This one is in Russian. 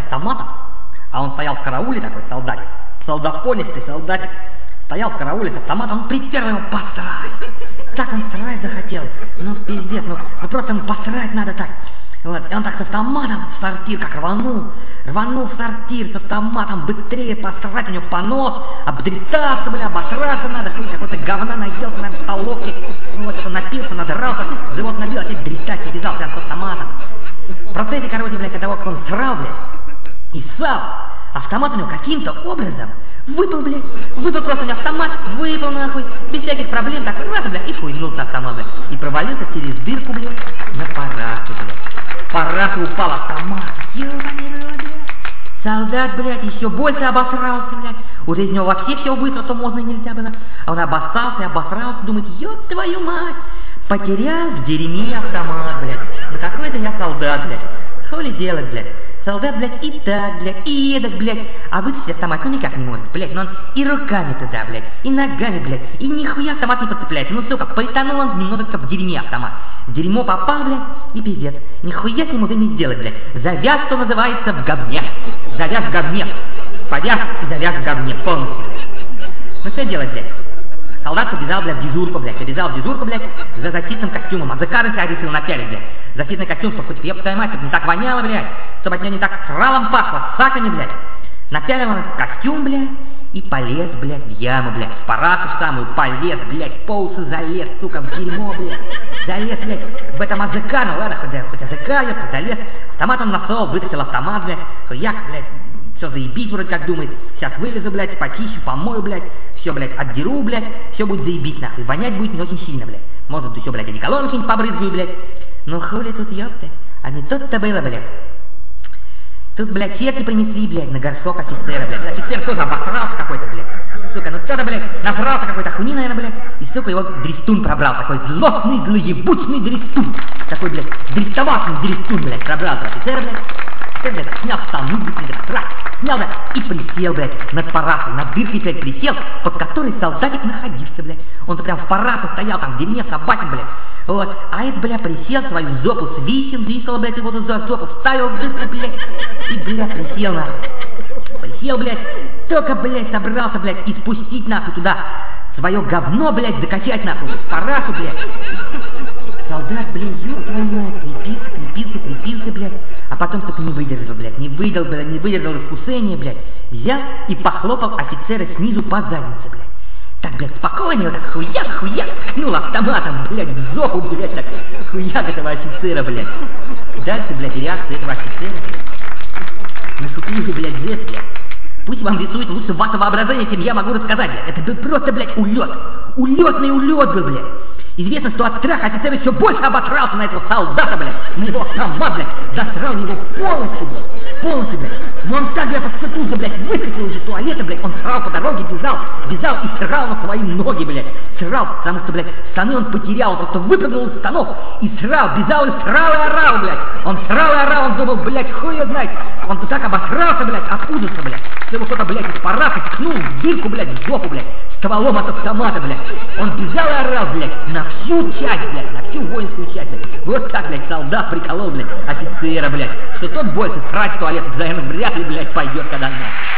автоматом, а он стоял в карауле такой, солдатик, солдатонистый солдатик, стоял в карауле с автоматом, он припер его посрать. Так он срать захотел, ну пиздец, ну просто ему посрать надо так. Вот, и он так с автоматом в сортир как рванул в сортир с автоматом, быстрее посрать у него понос, обдритаться, бля, обосраться надо, хуй, какой-то говна наелся, наверное, столовки, вот, это напился, надрался, живот набил, опять дритать побежал прям с автоматом. В процессе, короче, блядь, от того, как он срал, блядь, и ссал, автомат у него каким-то образом выпал, блядь, выпал просто у него автомат, выпал нахуй, без всяких проблем, так раз, блядь, и хуйнулся автомат, блядь, и провалился через дырку, блядь, на парашу, блядь. Парашу упал автомат, ёбаный рот, блядь. Солдат, блядь, еще больше обосрался, блядь. Уже из него вообще все быстро, что можно и нельзя было. А он обоссался, обосрался, думает, ёб твою мать, потерял в дерьме автомат, блядь. Ну какой же я солдат, блядь. Хули делать, блядь. Солдат, блядь, и так, блядь, и эдак, блядь, а вытащить автомат, ну никак не может, блядь, но он и руками туда, блядь, и ногами, блядь, и нихуя автомат не подцепляется, ну, сука, пойтанул он немножечко в дерьме автомат, в дерьмо попал, блядь, и пиздец, нихуя с ним уже не сделать, блядь, завяз, что называется, в говне, завяз в говне, повяз и завяз в говне полностью, блядь, ну что делать, блядь? Солдат побежал, блядь, в дежурку, блядь, за защитным костюмом. А закары себя решил напялить, блядь. Защитный костюм, чтобы хоть ёб твою мать, чтобы не так воняло, блядь. Чтобы от него не так сралом пахло, саками, блядь. Напялил он этот костюм, блядь, и полез, блядь, в яму, блядь. В парашу самую полез, блядь, по уши залез, сука, в дерьмо, блядь. Залез, блядь, в этом АЗК, ну ладно, хоть АЗК, ёпта, залез. Автомат он нашел, вытащил автомат, блядь. Хуяк, блядь. Все заебись, вроде как думает, сейчас вылезу, блядь, почищу, помою, блядь, все, блядь, отдеру, блядь, все будет заебись, нахуй, вонять будет не очень сильно, блядь, может, еще, блядь, одеколон что-нибудь побрызгаю, блядь, ну хули тут, ёптать, а не тут-то было, блядь, тут, блядь, черти принесли, блядь, на горшок офицера, блядь, офицер тоже обосрался какой-то, блядь, сука, ну кто-то, блядь, нажрался какой-то хуйни, наверное, блядь, и, сука, его дрестун пробрал, такой злостный, злоебучный дрестун, такой, блядь, дрестоватный дрестун, блядь, пробрал офицера, блядь, блядь, снял штаны, блядь, снял, блядь, и присел, блядь, над парашей, над дыркой, блядь, присел, под которой солдатик находился, блядь. Он-то прям в параше стоял, там, в дерьме собакин, блядь. Вот, а этот, блядь, присел, свою жопу свисал, блядь, его тут за жопу, вставил в дырку, блядь, и, блядь, присел, нахуй. Присел, блядь, только, блядь, собрался, блядь, и спустить, нахуй, туда свое говно, блядь, закачать, нахуй, в парашу, блядь. Солдат, блядь, ёб твою мать, крепился, блядь, а потом только не выдержал, блядь, не выдержал искушение, блядь, взял и похлопал офицера снизу по заднице, блядь. Так, блядь, спокойно, вот так хуяк, ткнул автоматом, блядь, в жопу, блядь, так, хуяк этого офицера, блядь. Дальше, блядь, реакция этого офицера, блядь, на шутливый, блядь, жест, блядь. Пусть вам рисует лучше ваше воображение, чем я могу рассказать, блядь. Это был просто, блядь, улетный улет был, блядь. Известно, что от страха офицер еще больше обосрался на этого солдата, блядь, на его автомат, блядь, засрал его полностью, блядь. Но он так, блядь, подступился, блядь, выскочил из туалета, блядь, он срал по дороге, бежал и срал на свои ноги, блядь, срал, потому что, блядь, штаны он потерял, он просто выпрыгнул из штанов и срал, бежал и срал и орал, блядь, он срал и орал, он думал, блядь, хуй его знает, он так обосрался, блядь, от ужаса, блядь, что его кто-то, блядь, из параши ткнул в дырку, блядь, в жопу, блядь, стволом от автомата, блядь, он бежал и орал, блядь, на всю часть, блядь, на всю воинскую часть, блядь. Вот так, блядь, солдат приколол, блядь, офицера, блядь, что тот больше срать в туалет, наверное, вряд ли, блядь, пойдет когда-нибудь.